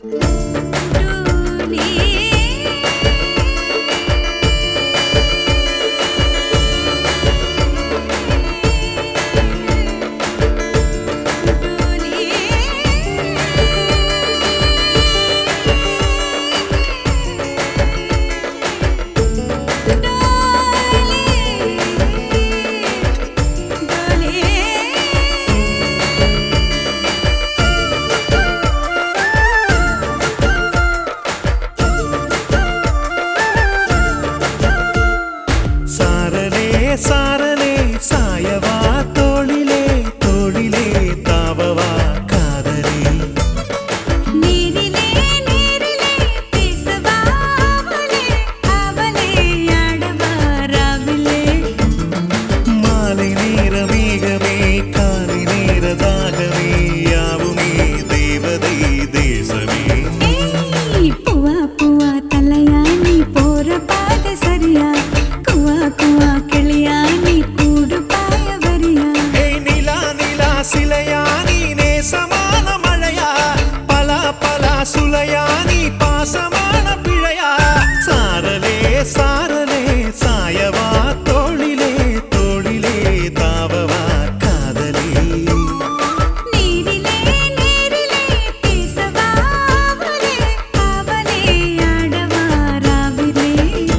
சாரலே சாயவா தோளிலே தோளிலே தாவவா காதலே நீரிலே நீரிலே பேசவா அவளே அவளே ஆடவா ராவிலே மாலை நேர மேகமே காலை நேர தாகமே யாவுமே தேவதை தேசமே பூவா பூவா தலையா நீ போற பாதை சரியா குவா குவா கிளியா நீ கூடு பாய வரியா நிலா நிலா சிலையா நீ நேசமான மழையா பலா பலா சுலையா நீ பாசமான பிழையா சாரலே சாரலே சாயவா தோளிலே தோளிலே தாவவா காதலே நீரிலே நீரிலே பேசவா அவளே அவளே ஆடவா ராவிலே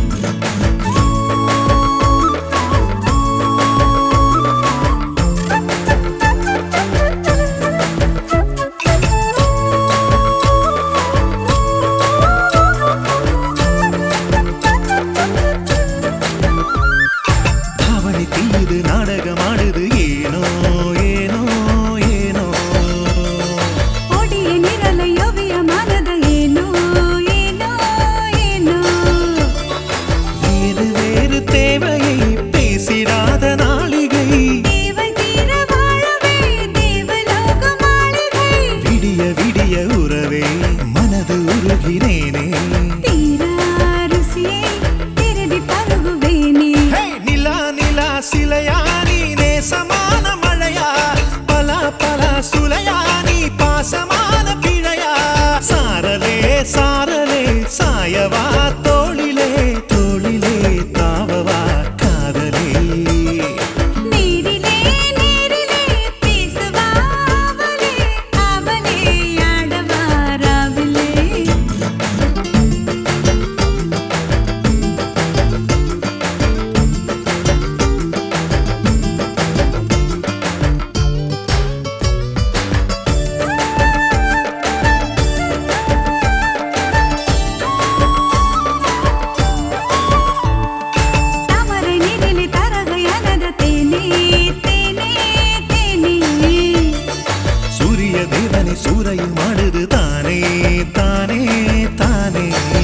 அவனை தீது நாடகமாடுது ஏனோ ஏனோ ஏனோ ஓடிய நிரலை ஓவியமானது ஏனோ ஏனோ ஏனோ வேறு வேறு தேவையை பேசிடாத நாளிகை தேவை தீர வாழவே தேவலோக மாளிகை விடிய விடிய உறவே மனது உருகினேனே தீரா ருசியை திருடி பருகுவேனே நிலா நிலா சிலையா நீ நேசமான மழையா பலா பலா சுலையா நீ பாசமான பிழையா சாரலே சாரலே சாயவா தோளிலே தோளிலே தாவவா காதலே நீரிலே நீரிலே பேசவா அவளே அவளே ஆடவா ராவிலே தாமரை நீரிலே தரகையானத தேனே தேனே தேனே சூரிய தேவனை சூறையும் ஆடுது தானே தானே தானே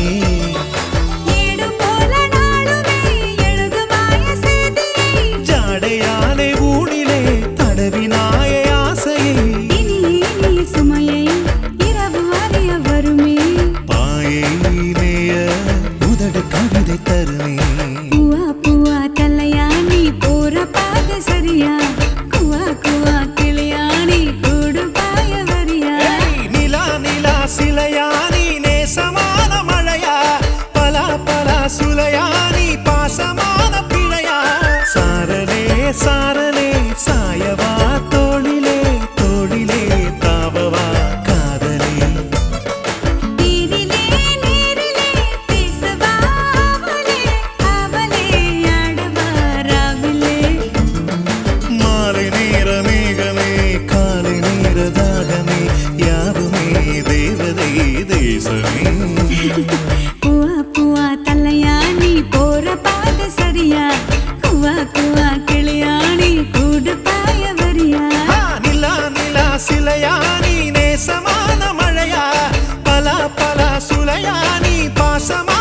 ஏடு போல நாளுமே எழுதுமாய செய்தியை ஜாடையாலே ஊனிலே தடவினாய ஆசையை இனிய இனிய சுமையை இரவு அறிய வருமே பாயை மேய உதடு கவிதை தருமே பூவா பூவா தலையா நீ போற பாதை சரியா குவா குவா கிளியா நீ கூடு பாய வரியா நிலா நிலா சிலையா நீ நேசமான மழையா பலா பலா சுலையா நீ பாசமான பிழையா சாரலே சாரலே சாயவா தோளிலே தோளிலே தாவவா காதலே நீரிலே நீரிலே பேசவா அவளே அவளே ஆடவா ராவிலே மாலை நேர மேகமே காலை நேர தாகமே யாவுமே தேவதை தேசமே பூவா பூவா தலையா நீ போற பாதை சரியா குவா குவா கிளியா நீ கூடு பாய வரியா நிலா நிலா சிலையா நீ நேசமான மழையா பலா பலா சுலையா நீ பாசமா